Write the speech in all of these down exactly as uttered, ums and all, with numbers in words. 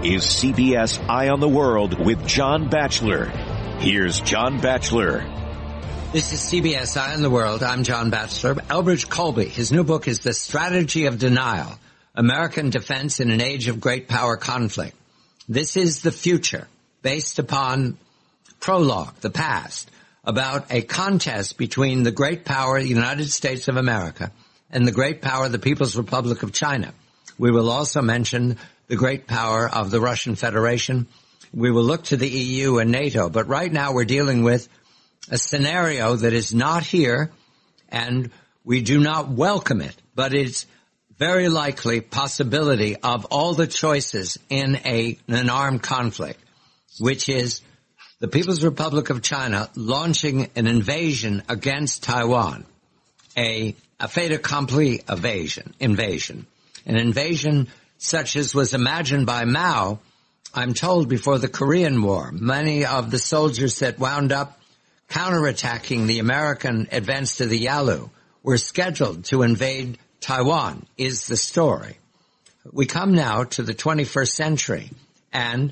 is C B S Eye on the World with John Batchelor. Here's John Batchelor. This is C B S Eye on the World. I'm John Batchelor. Elbridge Colby, his new book is The Strategy of Denial, American Defense in an Age of Great Power Conflict. This is the future, based upon prologue, the past, about a contest between the great power, the United States of America, and the great power, the People's Republic of China. We will also mention the great power of the Russian Federation. We will look to the E U and NATO, but right now we're dealing with a scenario that is not here, and we do not welcome it, but it's very likely possibility of all the choices in a, an armed conflict, which is the People's Republic of China launching an invasion against Taiwan, a, a fait accompli invasion, invasion, an invasion such as was imagined by Mao, I'm told, before the Korean War. Many of the soldiers that wound up counterattacking the American advance to the Yalu were scheduled to invade Taiwan, is the story. We come now to the twenty-first century, and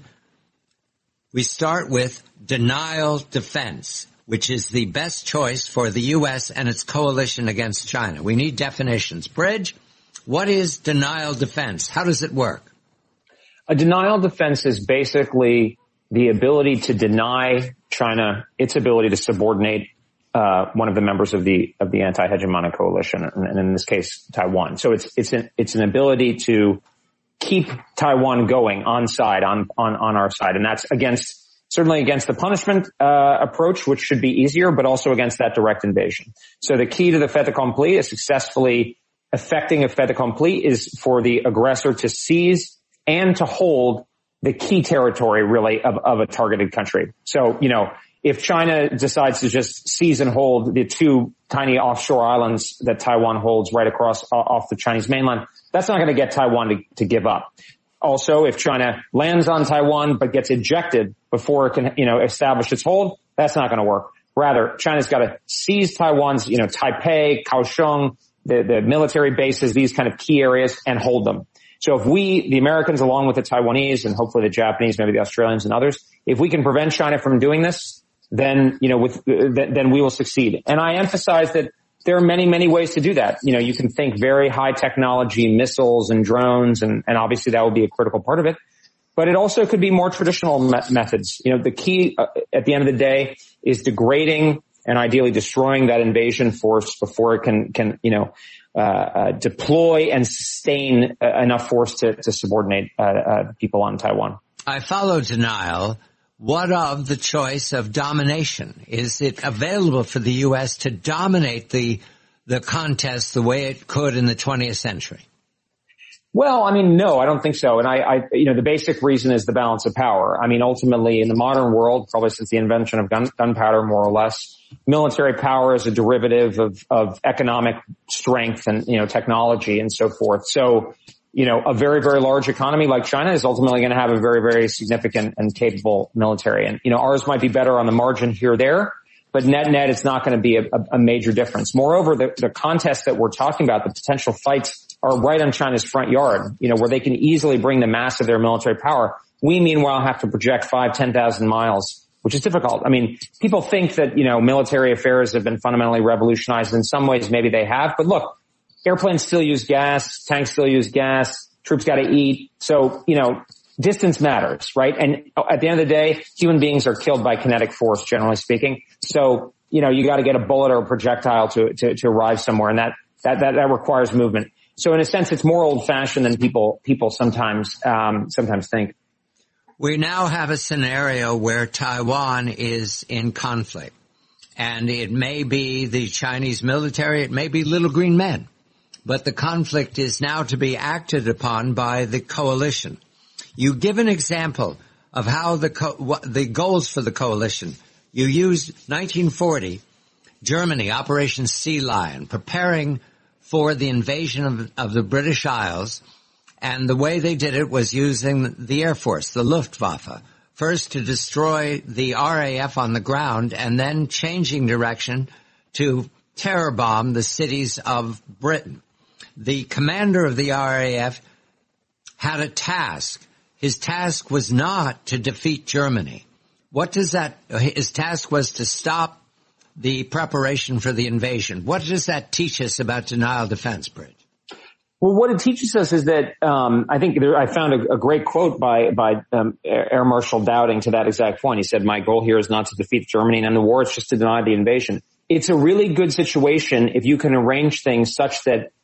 we start with denial defense, which is the best choice for the U S and its coalition against China. We need definitions. Bridge, what is denial defense? How does it work? A denial defense is basically the ability to deny China its ability to subordinate uh one of the members of the of the anti-hegemonic coalition, and in this case Taiwan. So it's it's an it's an ability to keep Taiwan going on side on on on our side, and that's against certainly against the punishment uh approach, which should be easier, but also against that direct invasion. So the key to the fait accompli is successfully effecting a fait accompli is for the aggressor to seize and to hold the key territory, really, of, of a targeted country. So, you know, if China decides to just seize and hold the two tiny offshore islands that Taiwan holds right across uh, off the Chinese mainland, that's not going to get Taiwan to, to give up. Also, if China lands on Taiwan but gets ejected before it can, you know, establish its hold, that's not going to work. Rather, China's got to seize Taiwan's, you know, Taipei, Kaohsiung, the, the military bases, these kind of key areas, and hold them. So if we, the Americans, along with the Taiwanese and hopefully the Japanese, maybe the Australians and others, if we can prevent China from doing this, then, you know, with, then we will succeed. And I emphasize that there are many, many ways to do that. You know, you can think very high technology missiles and drones, and, and obviously that will be a critical part of it. But it also could be more traditional me- methods. You know, the key uh, at the end of the day is degrading and ideally destroying that invasion force before it can, can, you know, uh, uh deploy and sustain uh, enough force to, to subordinate uh, uh people on Taiwan. I follow denial. What of the choice of domination? Is it available for the U S to dominate the the contest the way it could in the twentieth century? Well, I mean, no, I don't think so. And I, I, you know, the basic reason is the balance of power. I mean, ultimately in the modern world, probably since the invention of gun, gunpowder, more or less, military power is a derivative of, of economic strength and, you know, technology and so forth. So, you know, a very, very large economy like China is ultimately going to have a very, very significant and capable military. And, you know, ours might be better on the margin here or there, but net net, it's not going to be a, a major difference. Moreover, the, the contest that we're talking about, the potential fights are right on China's front yard, you know, where they can easily bring the mass of their military power. We, meanwhile, have to project five, ten thousand miles, which is difficult. I mean, people think that, you know, military affairs have been fundamentally revolutionized. In some ways, maybe they have. But look, airplanes still use gas, tanks still use gas, troops got to eat. So, you know, distance matters, right? And at the end of the day, human beings are killed by kinetic force, generally speaking. So, you know, you got to get a bullet or a projectile to, to, to arrive somewhere, and that, that, that, that requires movement. So in a sense, it's more old-fashioned than people people sometimes um, sometimes think. We now have a scenario where Taiwan is in conflict, and it may be the Chinese military, it may be little green men, but the conflict is now to be acted upon by the coalition. You give an example of how the co- what, the goals for the coalition. You used nineteen forty, Germany, Operation Sea Lion, preparing for the invasion of, of the British Isles, and the way they did it was using the Air Force, the Luftwaffe, first to destroy the R A F on the ground and then changing direction to terror bomb the cities of Britain. The commander of the R A F had a task. his task was not to defeat Germany. What does that, his task was to stop the preparation for the invasion. What does that teach us about denial defense, Bridge? Well, what it teaches us is that um I think there, I found a, a great quote by by um, Air Marshal Dowding to that exact point. He said, "My goal here is not to defeat Germany and end the war; it's just to deny the invasion." It's a really good situation if you can arrange things such that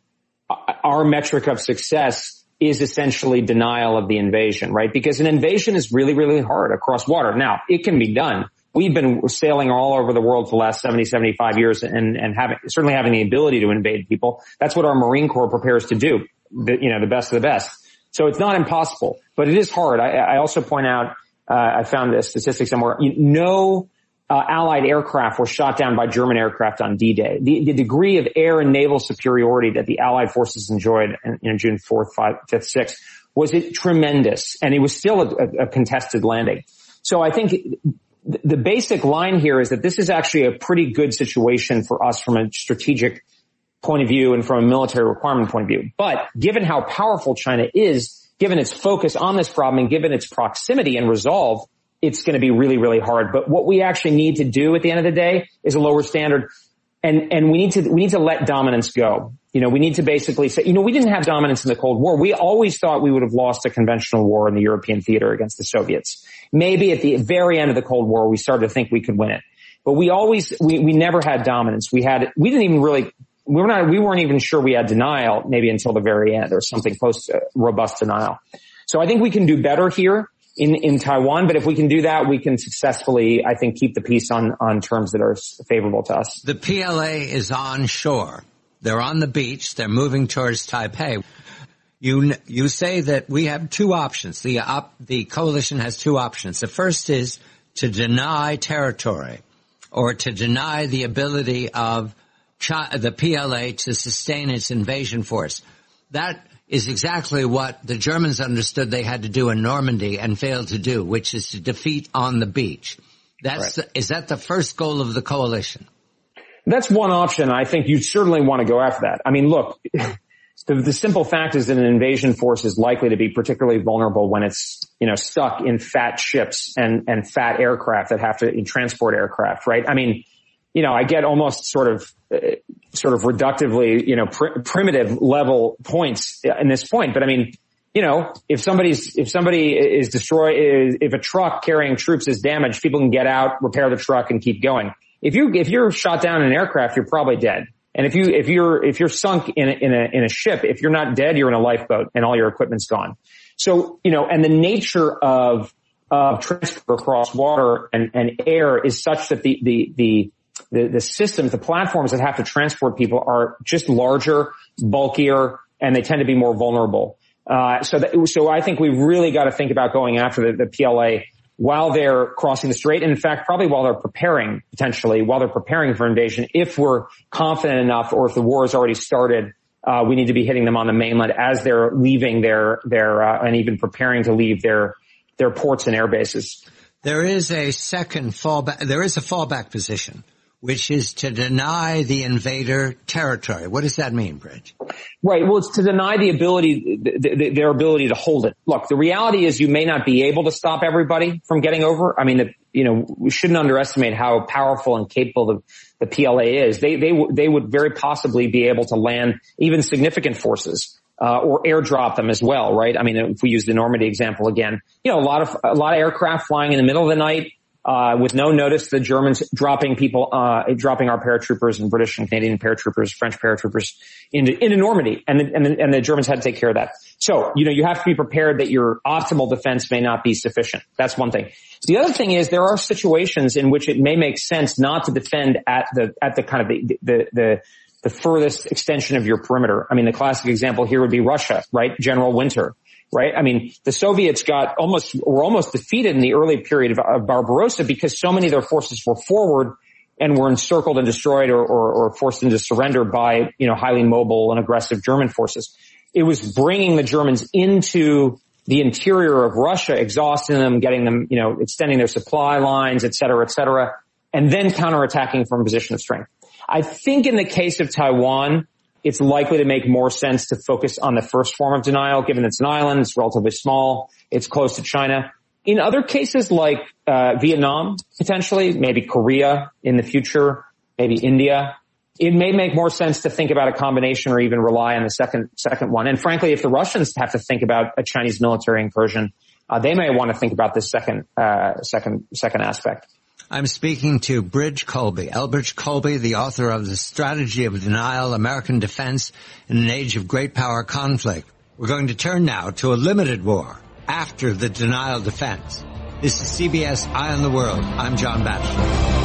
our metric of success is essentially denial of the invasion, right? Because an invasion is really, really hard across water. Now, it can be done. We've been sailing all over the world for the last seventy, seventy-five years and, and having, certainly having the ability to invade people. That's what our Marine Corps prepares to do. The, you know, the best of the best. So it's not impossible, but it is hard. I, I also point out, uh, I found a statistic somewhere. You, no, uh, Allied aircraft were shot down by German aircraft on D-Day. The, the degree of air and naval superiority that the Allied forces enjoyed in, you know, June fourth, fifth, sixth was it tremendous. And it was still a, a contested landing. So I think the basic line here is that this is actually a pretty good situation for us from a strategic point of view and from a military requirement point of view. But given how powerful China is, given its focus on this problem and given its proximity and resolve, it's going to be really, really hard. But what we actually need to do at the end of the day is a lower standard. And, and we need to, we need to let dominance go. You know, we need to basically say, you know, we didn't have dominance in the Cold War. We always thought we would have lost a conventional war in the European theater against the Soviets. Maybe at the very end of the Cold War, we started to think we could win it. But we always, we, we never had dominance. We had, we didn't even really, we were not, we weren't even sure we had denial maybe until the very end or something close to robust denial. So I think we can do better here in, in Taiwan. But if we can do that, we can successfully, I think, keep the peace on, on terms that are favorable to us. The P L A is on shore. They're on the beach. They're moving towards Taipei. You you say that we have two options. The op, the coalition has two options. The first is to deny territory, or to deny the ability of China, the P L A to sustain its invasion force. That is exactly what the Germans understood they had to do in Normandy and failed to do, which is to defeat on the beach. That's right. the, is that the first goal of the coalition? That's one option. I think you certainly want to go after that. I mean, look, the, the simple fact is that an invasion force is likely to be particularly vulnerable when it's, you know, stuck in fat ships and, and fat aircraft that have to transport aircraft, right? I mean, you know, I get almost sort of, uh, sort of reductively, you know, pr- primitive level points in this point. But I mean, you know, if somebody's, if somebody is destroyed, if a truck carrying troops is damaged, people can get out, repair the truck and keep going. If you, if you're shot down in an aircraft, you're probably dead. And if you, if you're, if you're sunk in a, in a, in a ship, if you're not dead, you're in a lifeboat and all your equipment's gone. So, you know, and the nature of, of transport across water and, and air is such that the, the, the, the, the systems, the platforms that have to transport people are just larger, bulkier, and they tend to be more vulnerable. Uh, so that, so I think we've really got to think about going after the, the P L A while they're crossing the strait. And in fact, probably while they're preparing, potentially, while they're preparing for invasion, if we're confident enough or if the war has already started, uh, we need to be hitting them on the mainland as they're leaving their, their, uh, and even preparing to leave their, their ports and air bases. There is a second fallback, there is a fallback position, which is to deny the invader territory. What does that mean, Bridge? Right. Well, it's to deny the ability, the, the, their ability to hold it. Look, the reality is you may not be able to stop everybody from getting over. I mean, the, you know, we shouldn't underestimate how powerful and capable the, the P L A is. They, they, they would very possibly be able to land even significant forces, uh, or airdrop them as well, right? I mean, if we use the Normandy example again, you know, a lot of, a lot of aircraft flying in the middle of the night, Uh, with no notice, the Germans dropping people, uh, dropping our paratroopers and British and Canadian paratroopers, French paratroopers into, into Normandy. And the, and the, and the Germans had to take care of that. So, you know, you have to be prepared that your optimal defense may not be sufficient. That's one thing. The other thing is there are situations in which it may make sense not to defend at the, at the kind of the, the, the, the furthest extension of your perimeter. I mean, the classic example here would be Russia, right? General Winter. Right? I mean, the Soviets got almost, were almost defeated in the early period of, of Barbarossa because so many of their forces were forward and were encircled and destroyed or, or, or forced into surrender by, you know, highly mobile and aggressive German forces. It was bringing the Germans into the interior of Russia, exhausting them, getting them, you know, extending their supply lines, et cetera, et cetera, and then counterattacking from a position of strength. I think in the case of Taiwan, it's likely to make more sense to focus on the first form of denial, given it's an island, it's relatively small, it's close to China. In other cases like uh Vietnam, potentially, maybe Korea in the future, maybe India, it may make more sense to think about a combination or even rely on the second second one. And frankly, if the Russians have to think about a Chinese military incursion, uh, they may want to think about this second uh second second aspect. I'm speaking to Bridge Colby, Elbridge Colby, the author of The Strategy of Denial, American Defense in an Age of Great Power Conflict. We're going to turn now to a limited war after the denial defense. This is C B S Eye on the World. I'm John Batchelor.